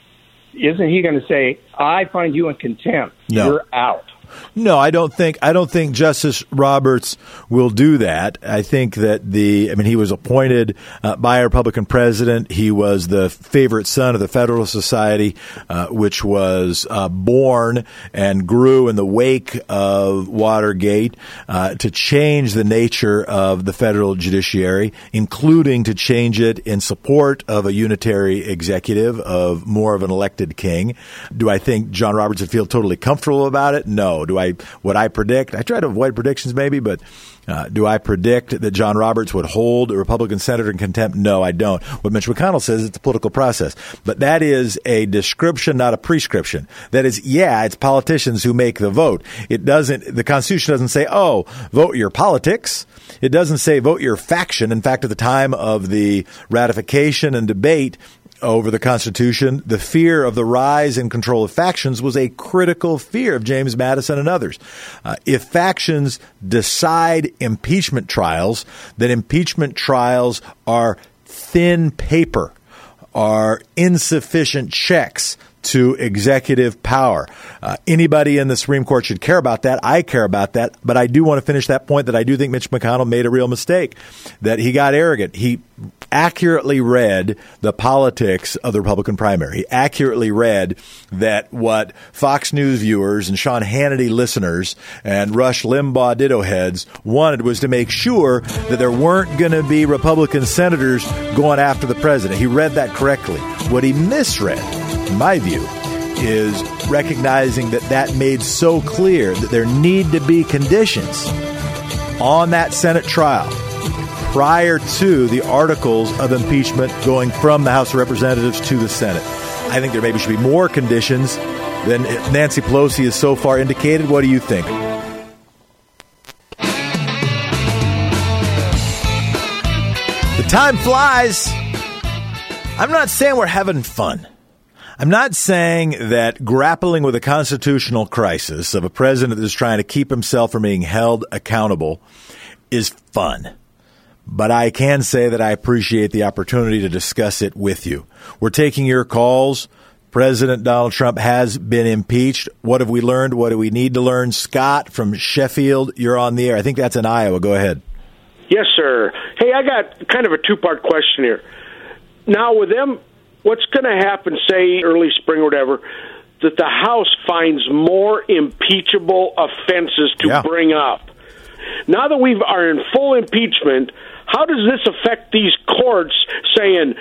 isn't he going to say, I find you in contempt? No. You're out. No, I don't think I don't think Justice Roberts will do that. I think that the I mean he was appointed uh, by a Republican president. He was the favorite son of the Federalist Society, uh, which was uh, born and grew in the wake of Watergate uh, to change the nature of the federal judiciary, including to change it in support of a unitary executive, of more of an elected king. Do I think John Roberts would feel totally comfortable about it? No. Do I, would I predict? I try to avoid predictions maybe, but uh, do I predict that John Roberts would hold a Republican senator in contempt? No, I don't. What Mitch McConnell says is it's a political process. But that is a description, not a prescription. That is, yeah, it's politicians who make the vote. It doesn't, the Constitution doesn't say, oh, vote your politics. It doesn't say vote your faction. In fact, at the time of the ratification and debate over the Constitution, the fear of the rise and control of factions was a critical fear of James Madison and others. Uh, if factions decide impeachment trials, then impeachment trials are thin paper, are insufficient checks to executive power. Uh, anybody in the Supreme Court should care about that. I care about that. But I do want to finish that point that I do think Mitch McConnell made a real mistake, that he got arrogant. He accurately read the politics of the Republican primary. He accurately read that what Fox News viewers and Sean Hannity listeners and Rush Limbaugh ditto heads wanted was to make sure that there weren't going to be Republican senators going after the president. He read that correctly. What he misread, in my view, is recognizing that that made so clear that there need to be conditions on that Senate trial prior to the articles of impeachment going from the House of Representatives to the Senate. I think there maybe should be more conditions than Nancy Pelosi has so far indicated. What do you think? The time flies. I'm not saying we're having fun. I'm not saying that grappling with a constitutional crisis of a president that is trying to keep himself from being held accountable is fun. But I can say that I appreciate the opportunity to discuss it with you. We're taking your calls. President Donald Trump has been impeached. What have we learned? What do we need to learn? Scott from Sheffield, you're on the air. I think that's in Iowa. Go ahead. Yes, sir. Hey, I got kind of a two-part question here. Now, with them, what's going to happen, say, early spring or whatever, that the House finds more impeachable offenses to yeah. bring up? Now that we are in full impeachment, how does this affect these courts saying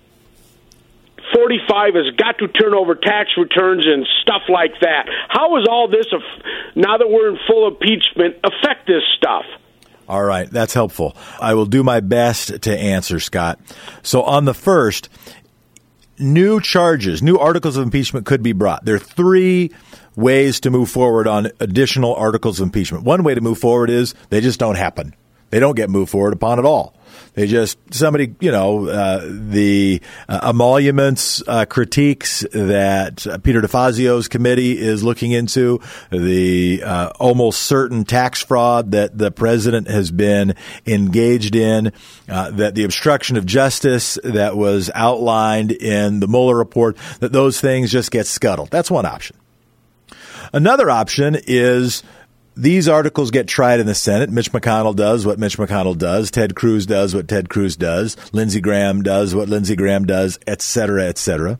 forty-five has got to turn over tax returns and stuff like that? How is all this, now that we're in full impeachment, affect this stuff? All right, that's helpful. I will do my best to answer, Scott. So on the first, new charges, new articles of impeachment could be brought. There are three ways to move forward on additional articles of impeachment. One way to move forward is they just don't happen. They don't get moved forward upon at all. They just, somebody, you know, uh, the uh, emoluments uh, critiques that uh, Peter DeFazio's committee is looking into, the uh, almost certain tax fraud that the president has been engaged in, uh, that the obstruction of justice that was outlined in the Mueller report, that those things just get scuttled. That's one option. Another option is these articles get tried in the Senate. Mitch McConnell does what Mitch McConnell does. Ted Cruz does what Ted Cruz does. Lindsey Graham does what Lindsey Graham does, et cetera, et cetera.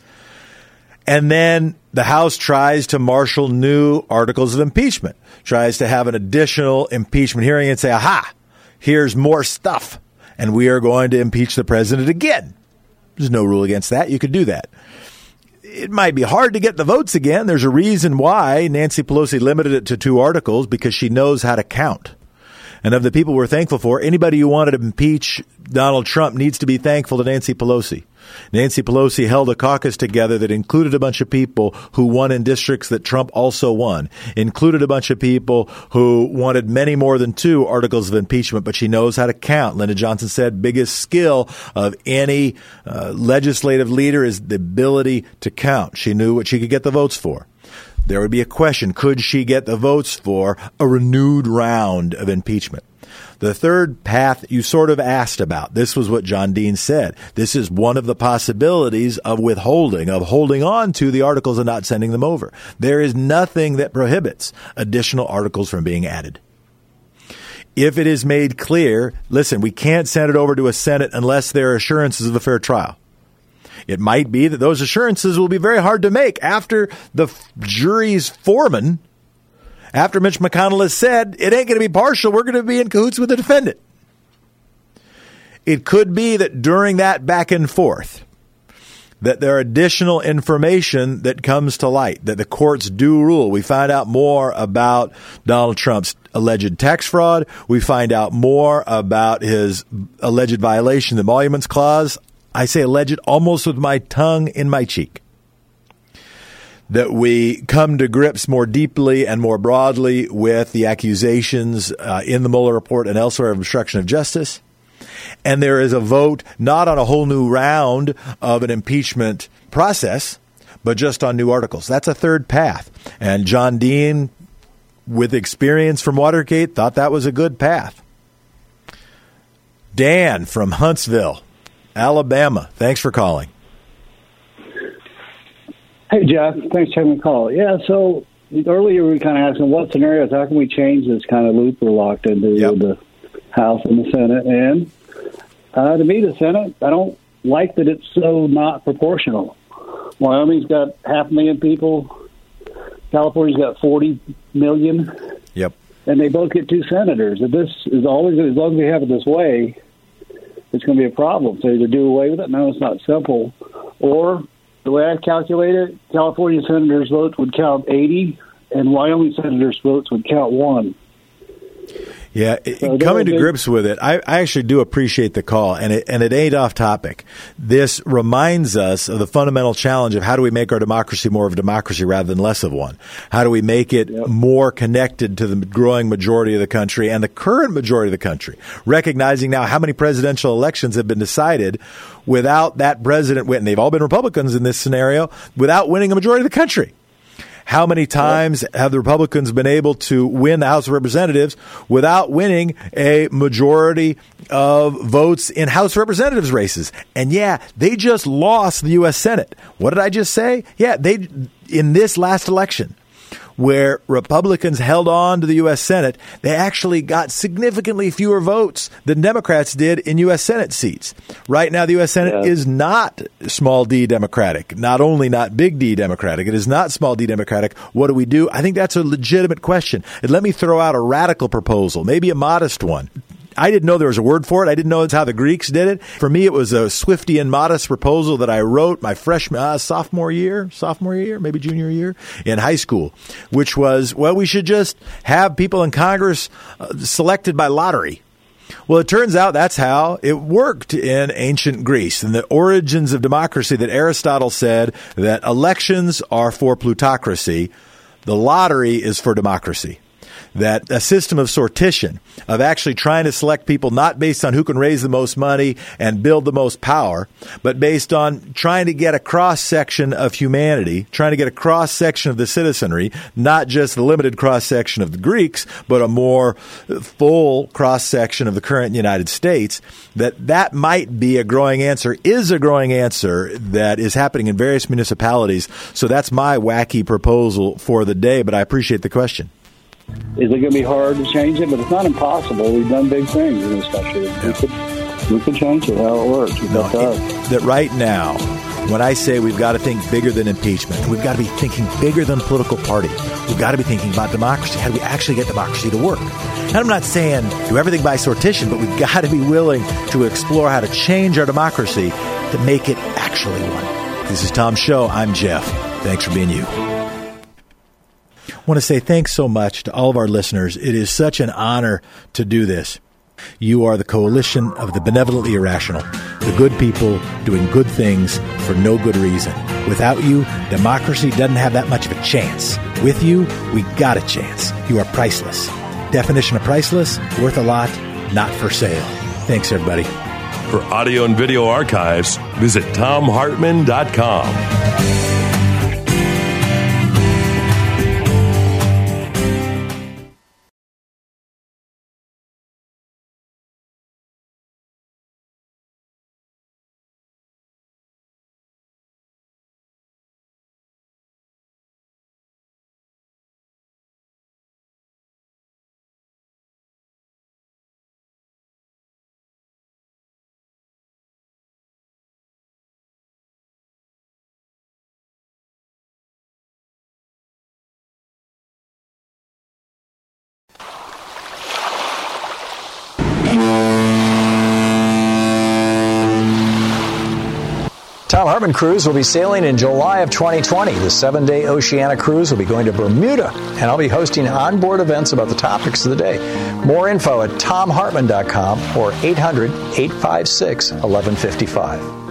And then the House tries to marshal new articles of impeachment, tries to have an additional impeachment hearing and say, aha, here's more stuff, and we are going to impeach the president again. There's no rule against that. You could do that. It might be hard to get the votes again. There's a reason why Nancy Pelosi limited it to two articles, because she knows how to count. And of the people we're thankful for, anybody who wanted to impeach Donald Trump needs to be thankful to Nancy Pelosi. Nancy Pelosi held a caucus together that included a bunch of people who won in districts that Trump also won, included a bunch of people who wanted many more than two articles of impeachment, but she knows how to count. Lyndon Johnson said biggest skill of any uh, legislative leader is the ability to count. She knew what she could get the votes for. There would be a question, could she get the votes for a renewed round of impeachment? The third path you sort of asked about. This was what John Dean said. This is one of the possibilities of withholding, of holding on to the articles and not sending them over. There is nothing that prohibits additional articles from being added. If it is made clear, listen, we can't send it over to a Senate unless there are assurances of a fair trial. It might be that those assurances will be very hard to make after the jury's foreman, after Mitch McConnell has said, it ain't going to be partial, we're going to be in cahoots with the defendant. It could be that during that back and forth, that there are additional information that comes to light, that the courts do rule. We find out more about Donald Trump's alleged tax fraud. We find out more about his alleged violation of the Emoluments Clause. I say alleged almost with my tongue in my cheek. That we come to grips more deeply and more broadly with the accusations uh, in the Mueller report and elsewhere of obstruction of justice. And there is a vote not on a whole new round of an impeachment process, but just on new articles. That's a third path. And John Dean, with experience from Watergate, thought that was a good path. Dan from Huntsville, Alabama. Thanks for calling. Hey, Jeff. Thanks for having me call. Yeah, so earlier we were kind of asking what scenarios, how can we change this kind of loop we're locked into yep. the House and the Senate? And uh, to me, the Senate, I don't like that it's so not proportional. Wyoming's got half a million people. California's got forty million. Yep. And they both get two senators. If this is always, as long as we have it this way, it's going to be a problem. So either do away with it. No, it's not simple. Or the way I calculate it, California senators' votes would count eighty, and Wyoming senators' votes would count one. Yeah, so coming to grips with it, I, I actually do appreciate the call, and it, and it ain't off topic. This reminds us of the fundamental challenge of how do we make our democracy more of a democracy rather than less of one? How do we make it yep. more connected to the growing majority of the country and the current majority of the country, recognizing now how many presidential elections have been decided without that president winning. They've all been Republicans in this scenario, without winning a majority of the country. How many times have the Republicans been able to win the House of Representatives without winning a majority of votes in House of Representatives races? And yeah, they just lost the U S Senate. What did I just say? Yeah, they in this last election, where Republicans held on to the U S Senate, they actually got significantly fewer votes than Democrats did in U S Senate seats. Right now, the U S Senate yeah. is not small d Democratic, not only not big D Democratic, it is not small d Democratic. What do we do? I think that's a legitimate question. And let me throw out a radical proposal, maybe a modest one. I didn't know there was a word for it. I didn't know it's how the Greeks did it. For me, it was a Swiftian modest proposal that I wrote my freshman, uh, sophomore year, sophomore year, maybe junior year in high school, which was, well, we should just have people in Congress uh, selected by lottery. Well, it turns out that's how it worked in ancient Greece. In the origins of democracy, that Aristotle said that elections are for plutocracy, the lottery is for democracy. That a system of sortition, of actually trying to select people not based on who can raise the most money and build the most power, but based on trying to get a cross-section of humanity, trying to get a cross-section of the citizenry, not just the limited cross-section of the Greeks, but a more full cross-section of the current United States, that that might be a growing answer, is a growing answer that is happening in various municipalities. So that's my wacky proposal for the day, but I appreciate the question. Is it going to be hard to change it? But it's not impossible. We've done big things in this country. Yeah. We, could, we could change it, how it works. No, it, that right now, when I say we've got to think bigger than impeachment, we've got to be thinking bigger than political party. We've got to be thinking about democracy. How do we actually get democracy to work? And I'm not saying do everything by sortition, but we've got to be willing to explore how to change our democracy to make it actually one. This is Tom's show. I'm Jeff. Thanks for being you. I want to say thanks so much to all of our listeners. It is such an honor to do this. You are the coalition of the benevolently irrational, the good people doing good things for no good reason. Without you, democracy doesn't have that much of a chance. With you, we got a chance. You are priceless. Definition of priceless, worth a lot, not for sale. Thanks, everybody. For audio and video archives, visit tom hartman dot com. Tom Hartman Cruise will be sailing in July of twenty twenty. The seven-day Oceania cruise will be going to Bermuda, and I'll be hosting onboard events about the topics of the day. More info at tom hartman dot com or eight hundred, eight five six, eleven fifty-five.